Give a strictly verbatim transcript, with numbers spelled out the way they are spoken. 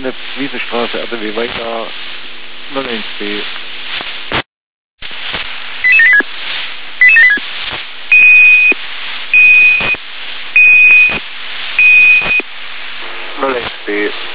Schnipp, Wiesenstraße, R T W weiter, null eins B. null eins B.